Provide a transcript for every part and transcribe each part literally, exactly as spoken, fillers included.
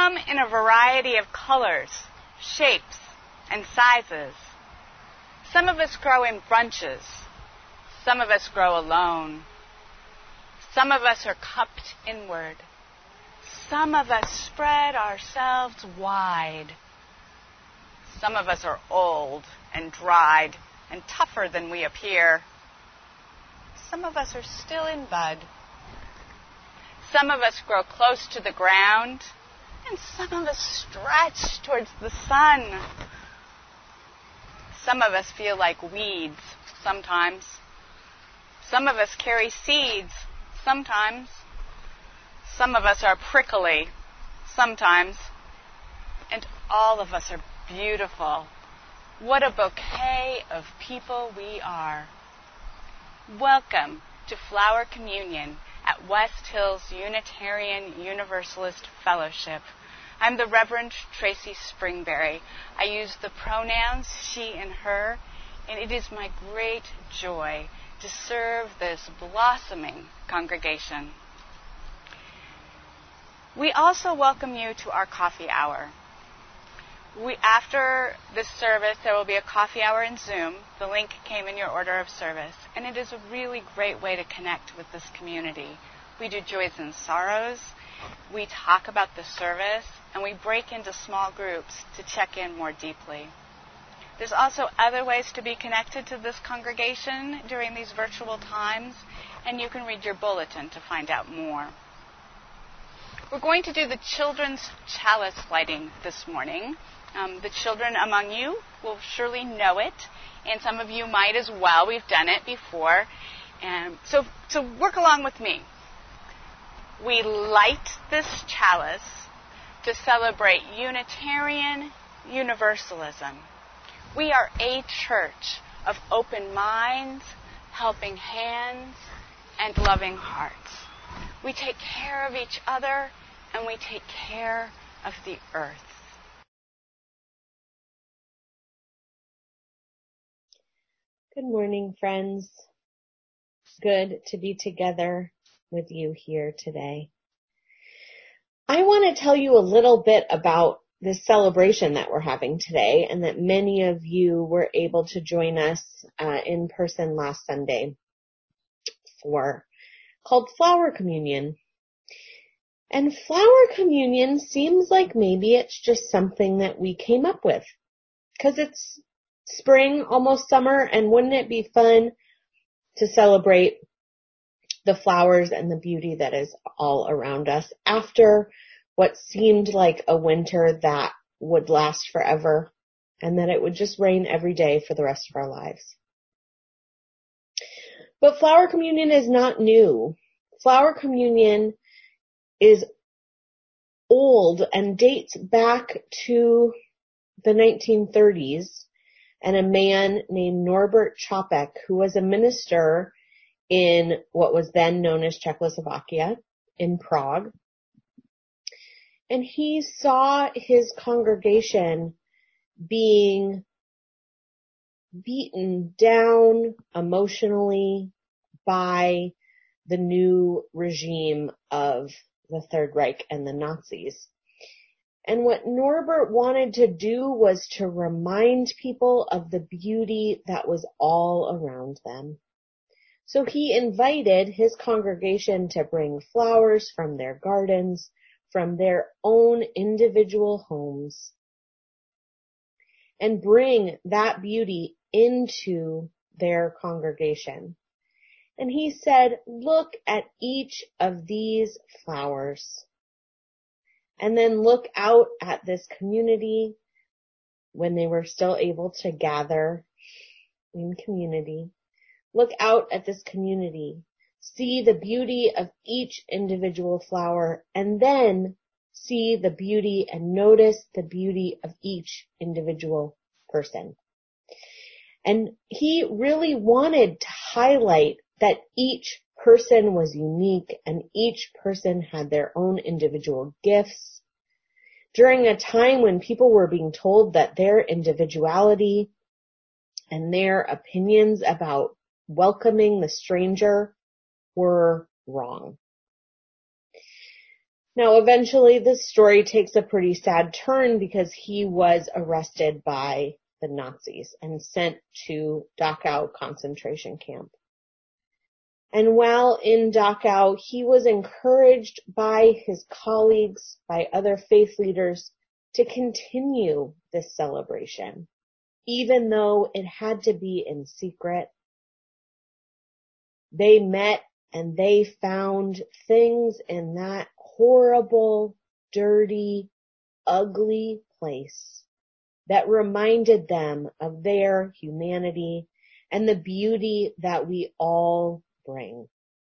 come in a variety of colors, shapes, and sizes. Some of us grow in bunches. Some of us grow alone. Some of us are cupped inward. Some of us spread ourselves wide. Some of us are old and dried and tougher than we appear. Some of us are still in bud. Some of us grow close to the ground, and some of us stretch towards the sun. Some of us feel like weeds sometimes. Some of us carry seeds sometimes. Some of us are prickly sometimes. And all of us are beautiful. What a bouquet of people we are. Welcome to Flower Communion at West Hills Unitarian Universalist Fellowship. I'm the Reverend Tracy Springberry. I use the pronouns she and her, and it is my great joy to serve this blossoming congregation. We also welcome you to our coffee hour. We, after this service, there will be a coffee hour in Zoom. The link came in your order of service, and it is a really great way to connect with this community. We do joys and sorrows, we talk about the service, and we break into small groups to check in more deeply. There's also other ways to be connected to this congregation during these virtual times, and you can read your bulletin to find out more. We're going to do the children's chalice lighting this morning. Um, the children among you will surely know it, and some of you might as well. We've done it before. And so, so work along with me. We light this chalice to celebrate Unitarian Universalism. We are a church of open minds, helping hands, and loving hearts. We take care of each other, and we take care of the earth. Good morning, friends. Good to be together with you here today. I want to tell you a little bit about this celebration that we're having today, and that many of you were able to join us uh, in person last Sunday for, called Flower Communion. And Flower Communion seems like maybe it's just something that we came up with, because it's spring, almost summer, and wouldn't it be fun to celebrate the flowers and the beauty that is all around us after what seemed like a winter that would last forever, and that it would just rain every day for the rest of our lives. But Flower Communion is not new. Flower Communion is old and dates back to the nineteen thirties, and a man named Norbert Čapek, who was a minister in what was then known as Czechoslovakia, in Prague. And he saw his congregation being beaten down emotionally by the new regime of the Third Reich and the Nazis. And what Norbert wanted to do was to remind people of the beauty that was all around them. So he invited his congregation to bring flowers from their gardens, from their own individual homes, and bring that beauty into their congregation. And he said, look at each of these flowers, and then look out at this community when they were still able to gather in community. Look out at this community. See the beauty of each individual flower, and then see the beauty and notice the beauty of each individual person. And he really wanted to highlight that each person was unique and each person had their own individual gifts. During a time when people were being told that their individuality and their opinions about welcoming the stranger were wrong. Now, eventually, this story takes a pretty sad turn because he was arrested by the Nazis and sent to Dachau concentration camp. And while in Dachau, he was encouraged by his colleagues, by other faith leaders, to continue this celebration, even though it had to be in secret. They met and they found things in that horrible, dirty, ugly place that reminded them of their humanity and the beauty that we all bring.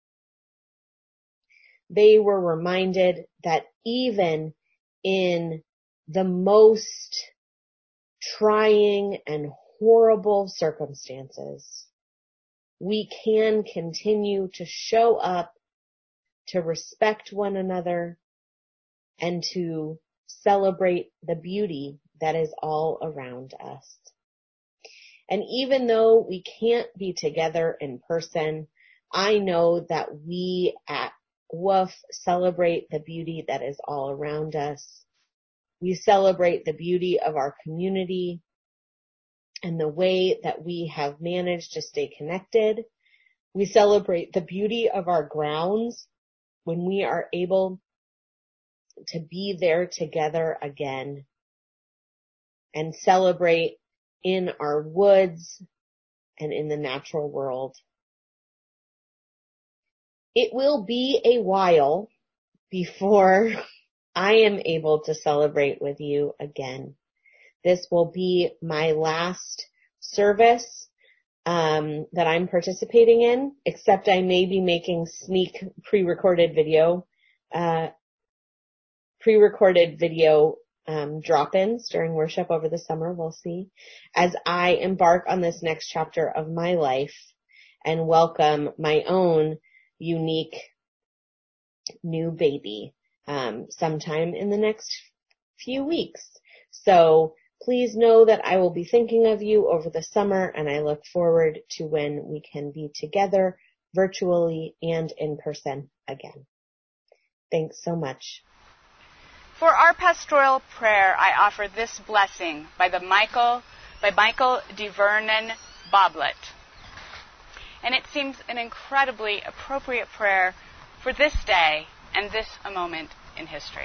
They were reminded that even in the most trying and horrible circumstances, we can continue to show up, to respect one another, and to celebrate the beauty that is all around us. And even though we can't be together in person, I know that we at W O F celebrate the beauty that is all around us. We celebrate the beauty of our community and the way that we have managed to stay connected. We celebrate the beauty of our grounds when we are able to be there together again and celebrate in our woods and in the natural world. It will be a while before I am able to celebrate with you again. This will be my last service um, that I'm participating in, except I may be making sneak pre-recorded video, uh, pre-recorded video um, drop-ins during worship over the summer. We'll see. As I embark on this next chapter of my life and welcome my own unique new baby um, sometime in the next few weeks. So please know that I will be thinking of you over the summer, and I look forward to when we can be together virtually and in person again. Thanks so much. For our pastoral prayer, I offer this blessing by the Michael by Michael de Vernon Boblet. And it seems an incredibly appropriate prayer for this day and this a moment in history.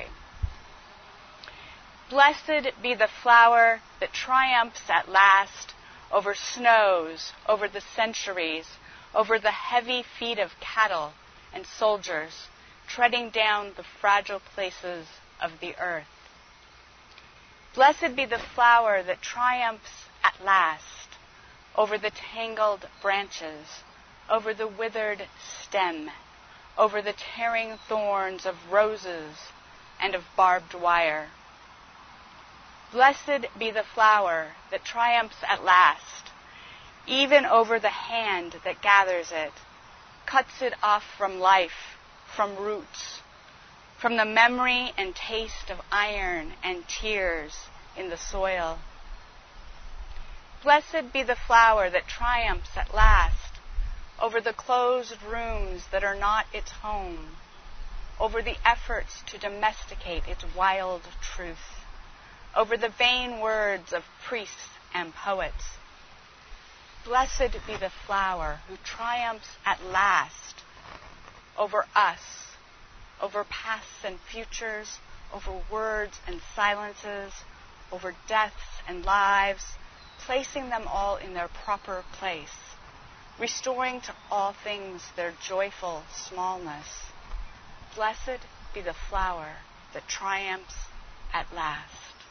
Blessed be the flower that triumphs at last over snows, over the centuries, over the heavy feet of cattle and soldiers, treading down the fragile places of the earth. Blessed be the flower that triumphs at last over the tangled branches, over the withered stem, over the tearing thorns of roses and of barbed wire. Blessed be the flower that triumphs at last, even over the hand that gathers it, cuts it off from life, from roots, from the memory and taste of iron and tears in the soil. Blessed be the flower that triumphs at last over the closed rooms that are not its home, over the efforts to domesticate its wild truth, over the vain words of priests and poets. Blessed be the flower who triumphs at last over us, over pasts and futures, over words and silences, over deaths and lives, placing them all in their proper place, restoring to all things their joyful smallness. Blessed be the flower that triumphs at last.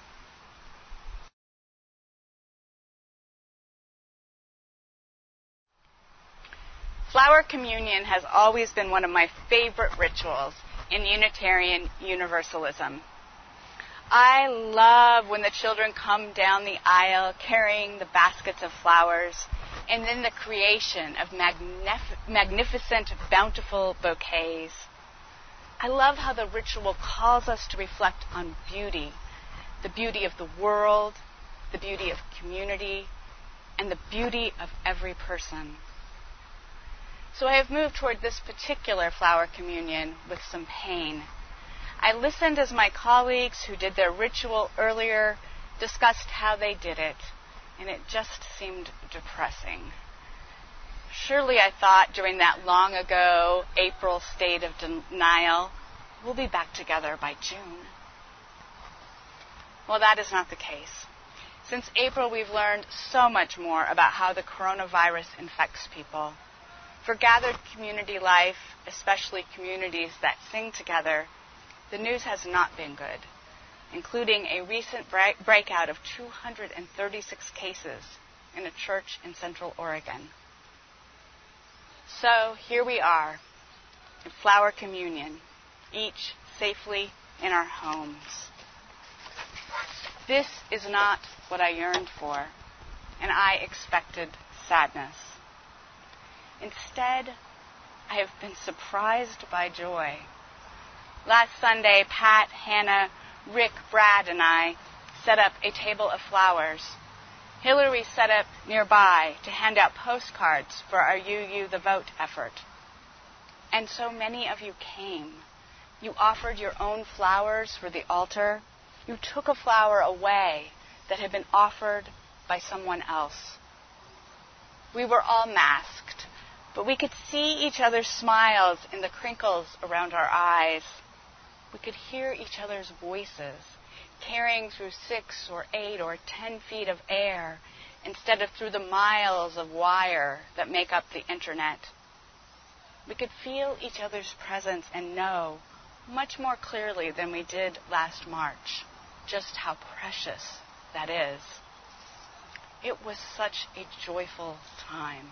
Flower communion has always been one of my favorite rituals in Unitarian Universalism. I love when the children come down the aisle carrying the baskets of flowers, and then the creation of magnif- magnificent, bountiful bouquets. I love how the ritual calls us to reflect on beauty, the beauty of the world, the beauty of community, and the beauty of every person. So I have moved toward this particular flower communion with some pain. I listened as my colleagues who did their ritual earlier discussed how they did it, and it just seemed depressing. Surely, I thought, during that long ago April state of denial, we'll be back together by June. Well, that is not the case. Since April, we've learned so much more about how the coronavirus infects people. For gathered community life, especially communities that sing together, the news has not been good, including a recent break- breakout of two hundred thirty-six cases in a church in Central Oregon. So here we are, in Flower Communion, each safely in our homes. This is not what I yearned for, and I expected sadness. Instead, I have been surprised by joy. Last Sunday, Pat, Hannah, Rick, Brad, and I set up a table of flowers. Hillary set up nearby to hand out postcards for our U U the Vote effort. And so many of you came. You offered your own flowers for the altar. You took a flower away that had been offered by someone else. We were all masked, but we could see each other's smiles in the crinkles around our eyes. We could hear each other's voices, carrying through six or eight or ten feet of air instead of through the miles of wire that make up the internet. We could feel each other's presence and know, much more clearly than we did last March, just how precious that is. It was such a joyful time.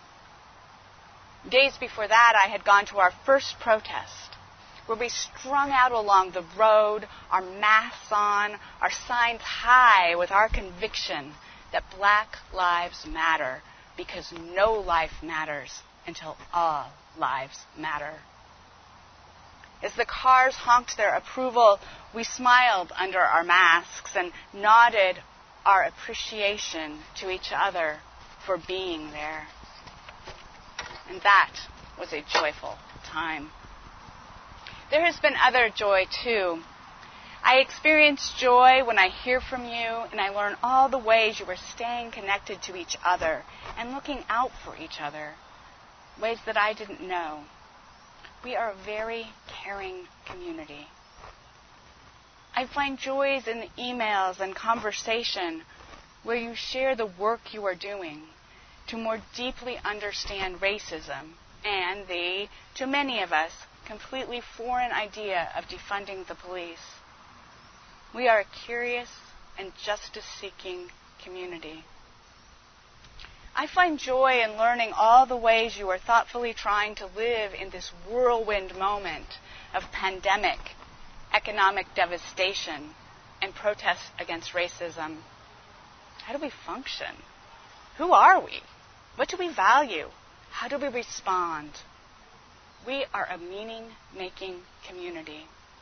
Days before that, I had gone to our first protest, where we strung out along the road, our masks on, our signs high with our conviction that Black lives matter, because no life matters until all lives matter. As the cars honked their approval, we smiled under our masks and nodded our appreciation to each other for being there. And that was a joyful time. There has been other joy, too. I experience joy when I hear from you and I learn all the ways you are staying connected to each other and looking out for each other, ways that I didn't know. We are a very caring community. I find joys in the emails and conversation where you share the work you are doing to more deeply understand racism and the, to many of us, completely foreign idea of defunding the police. We are a curious and justice-seeking community. I find joy in learning all the ways you are thoughtfully trying to live in this whirlwind moment of pandemic, economic devastation, and protests against racism. How do we function? Who are we? What do we value? How do we respond? We are a meaning-making community.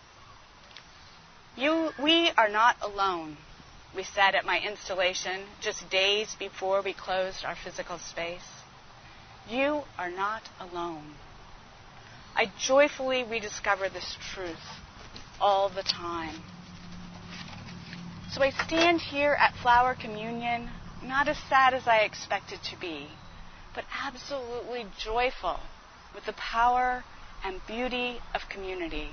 You, we are not alone, we said at my installation just days before we closed our physical space. You are not alone. I joyfully rediscover this truth all the time. So I stand here at Flower Communion, not as sad as I expected to be, but absolutely joyful with the power and beauty of community.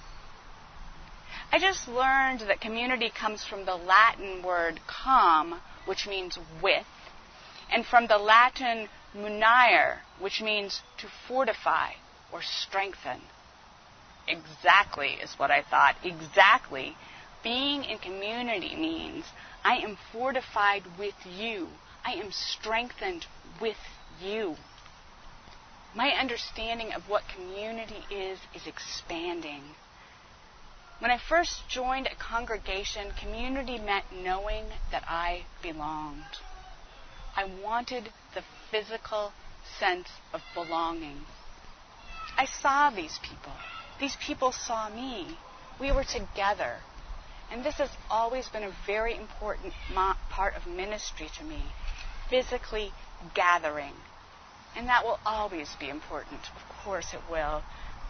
I just learned that community comes from the Latin word com, which means with, and from the Latin munire, which means to fortify or strengthen. Exactly is what I thought. Exactly. Being in community means I am fortified with you. I am strengthened with you. My understanding of what community is is expanding. When I first joined a congregation, community meant knowing that I belonged. I wanted the physical sense of belonging. I saw these people. These people saw me. We were together. And this has always been a very important mo- part of ministry to me, physically gathering. And that will always be important. Of course it will.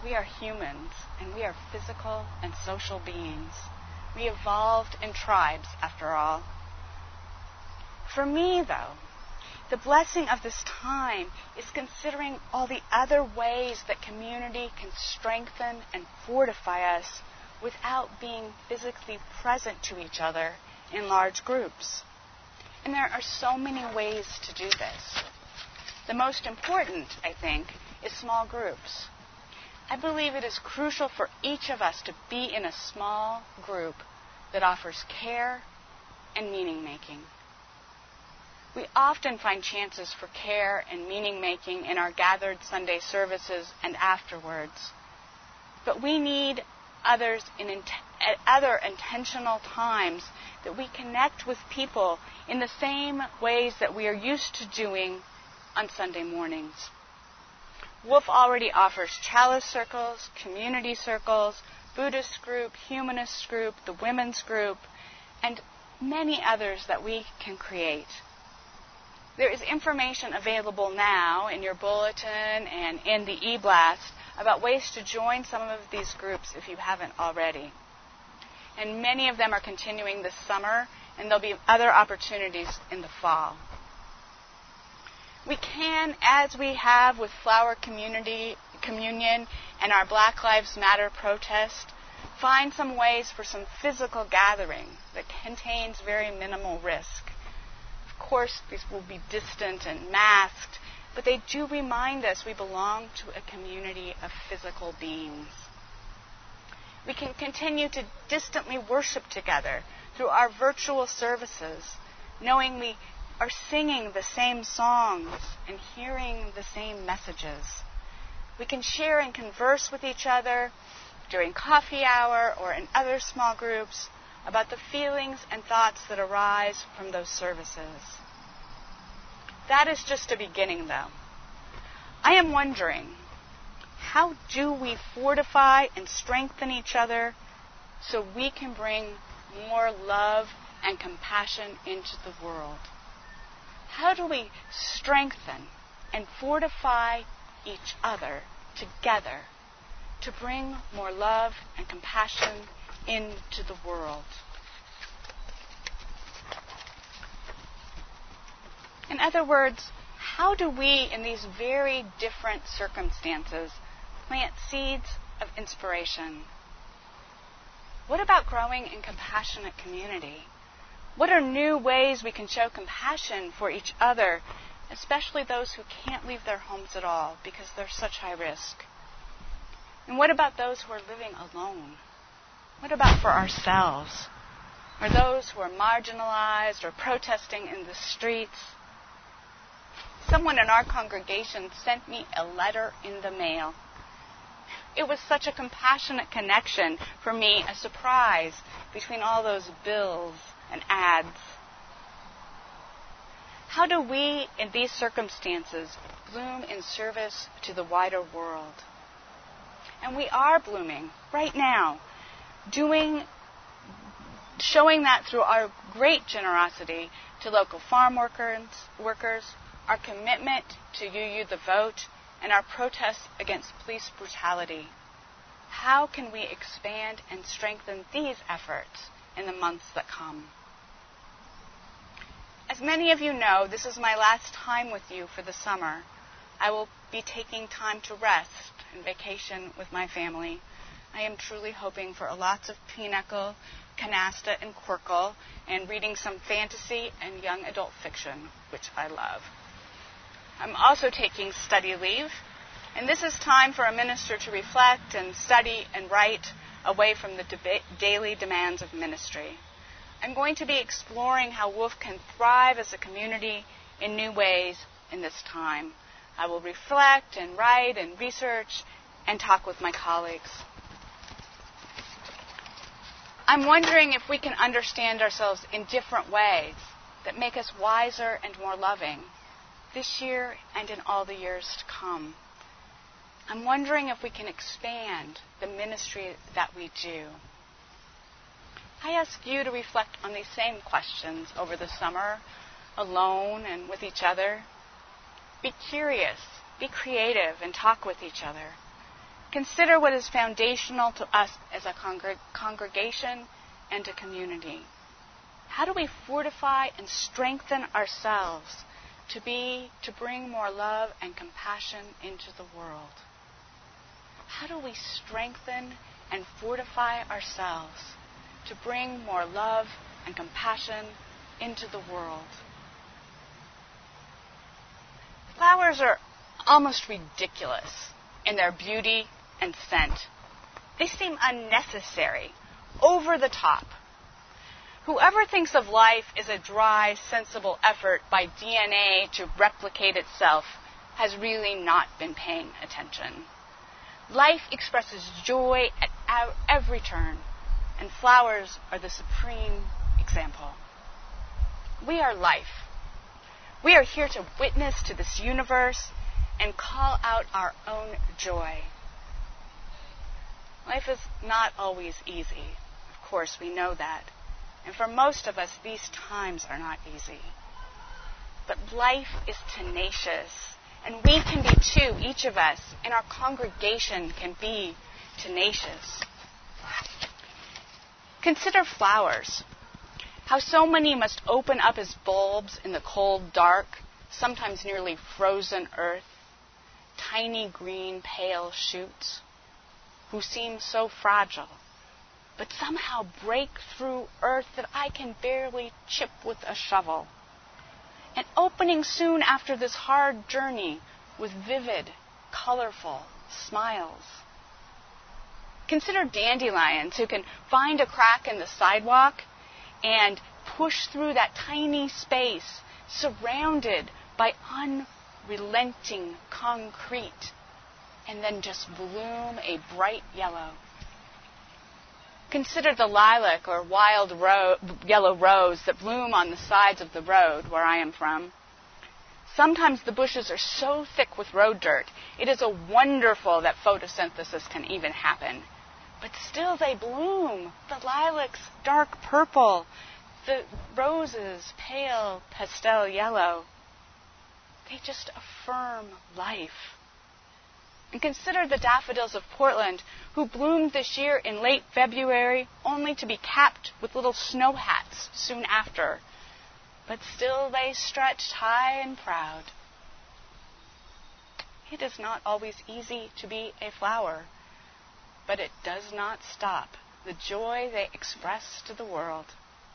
We are humans, and we are physical and social beings. We evolved in tribes, after all. For me, though, the blessing of this time is considering all the other ways that community can strengthen and fortify us without being physically present to each other in large groups. And there are so many ways to do this. The most important, I think, is small groups. I believe it is crucial for each of us to be in a small group that offers care and meaning-making. We often find chances for care and meaning-making in our gathered Sunday services and afterwards. But we need others in int- at other intentional times that we connect with people in the same ways that we are used to doing on Sunday mornings. Wolf already offers chalice circles, community circles, Buddhist group, humanist group, the women's group, and many others that we can create. There is information available now in your bulletin and in the e-blast about ways to join some of these groups if you haven't already. And many of them are continuing this summer, and there'll be other opportunities in the fall. We can, as we have with Flower Community Communion and our Black Lives Matter protest, find some ways for some physical gathering that contains very minimal risk. Of course, these will be distant and masked, but they do remind us we belong to a community of physical beings. We can continue to distantly worship together through our virtual services, knowing we are singing the same songs and hearing the same messages. We can share and converse with each other during coffee hour or in other small groups about the feelings and thoughts that arise from those services. That is just a beginning, though. I am wondering, how do we fortify and strengthen each other so we can bring more love and compassion into the world? How do we strengthen and fortify each other together to bring more love and compassion into the world? In other words, how do we, in these very different circumstances, plant seeds of inspiration? What about growing in compassionate community? What are new ways we can show compassion for each other, especially those who can't leave their homes at all because they're such high risk? And what about those who are living alone? What about for ourselves? Or those who are marginalized or protesting in the streets? Someone in our congregation sent me a letter in the mail. It was such a compassionate connection for me, a surprise between all those bills and ads. How do we, in these circumstances, bloom in service to the wider world? And we are blooming right now, doing, showing that through our great generosity to local farm workers, workers, our commitment to U U the Vote, and our protests against police brutality. How can we expand and strengthen these efforts in the months that come? As many of you know, this is my last time with you for the summer. I will be taking time to rest and vacation with my family. I am truly hoping for lots of pinochle, canasta, and quirkle, and reading some fantasy and young adult fiction, which I love. I'm also taking study leave, and this is time for a minister to reflect and study and write away from the deba- daily demands of ministry. I'm going to be exploring how Wolf can thrive as a community in new ways in this time. I will reflect and write and research and talk with my colleagues. I'm wondering if we can understand ourselves in different ways that make us wiser and more loving this year and in all the years to come. I'm wondering if we can expand the ministry that we do. I ask you to reflect on these same questions over the summer, alone and with each other. Be curious, be creative, and talk with each other. consider what is foundational to us as a congr- congregation and a community. How do we fortify and strengthen ourselves to be, to bring more love and compassion into the world? How do we strengthen and fortify ourselves to bring more love and compassion into the world? Flowers are almost ridiculous in their beauty and scent. They seem unnecessary, over the top. Whoever thinks of life as a dry, sensible effort by D N A to replicate itself has really not been paying attention. Life expresses joy at every turn, and flowers are the supreme example. We are life. We are here to witness to this universe and call out our own joy. Life is not always easy. Of course, we know that. And for most of us, these times are not easy. But life is tenacious. And we can be too, each of us, and our congregation can be tenacious. Consider flowers. How so many must open up as bulbs in the cold, dark, sometimes nearly frozen earth. Tiny green, pale shoots, who seem so fragile, but somehow break through earth that I can barely chip with a shovel. And opening soon after this hard journey with vivid, colorful smiles. Consider dandelions who can find a crack in the sidewalk and push through that tiny space surrounded by unrelenting concrete and then just bloom a bright yellow. Consider the lilac or wild ro- yellow rose that bloom on the sides of the road where I am from. Sometimes the bushes are so thick with road dirt, it is a wonderful that photosynthesis can even happen. But still they bloom. The lilacs dark purple, the roses pale pastel yellow. They just affirm life. And consider the daffodils of Portland, who bloomed this year in late February, only to be capped with little snow hats soon after. But still they stretched high and proud. It is not always easy to be a flower, but it does not stop the joy they express to the world.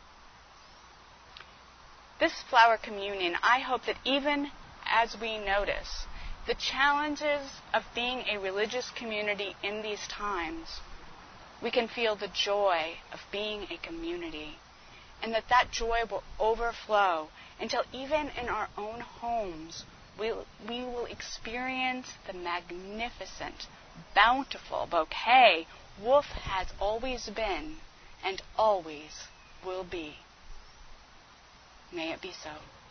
This flower communion, I hope that even as we notice the challenges of being a religious community in these times, we can feel the joy of being a community, and that that joy will overflow until even in our own homes we, we will experience the magnificent, bountiful bouquet Wolf has always been and always will be. May it be so.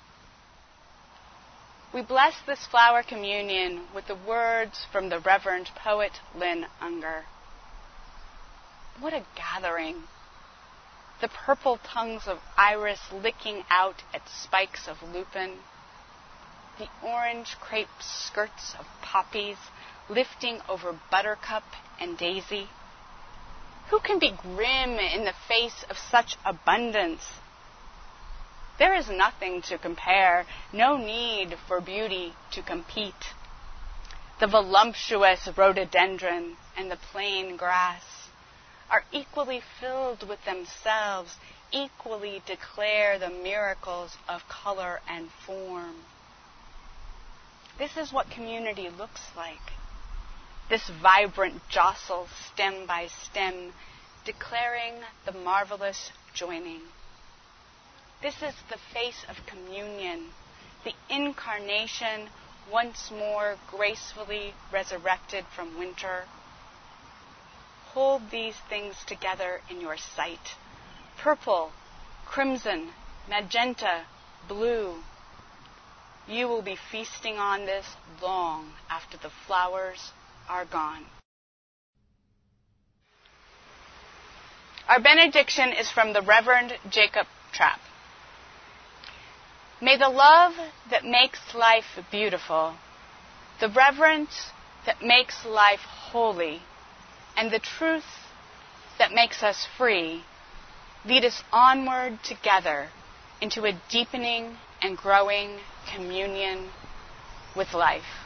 We bless this flower communion with the words from the Reverend poet Lynn Unger. What a gathering! The purple tongues of iris licking out at spikes of lupin, the orange crepe skirts of poppies lifting over buttercup and daisy. Who can be grim in the face of such abundance? There is nothing to compare, no need for beauty to compete. The voluptuous rhododendron and the plain grass are equally filled with themselves, equally declare the miracles of color and form. This is what community looks like. This vibrant jostle stem by stem, declaring the marvelous joining. This is the face of communion, the incarnation once more gracefully resurrected from winter. Hold these things together in your sight. Purple, crimson, magenta, blue. You will be feasting on this long after the flowers are gone. Our benediction is from the Reverend Jacob Trapp. May the love that makes life beautiful, the reverence, that makes life holy and the truth that makes us free lead us onward together into a deepening and growing communion with life.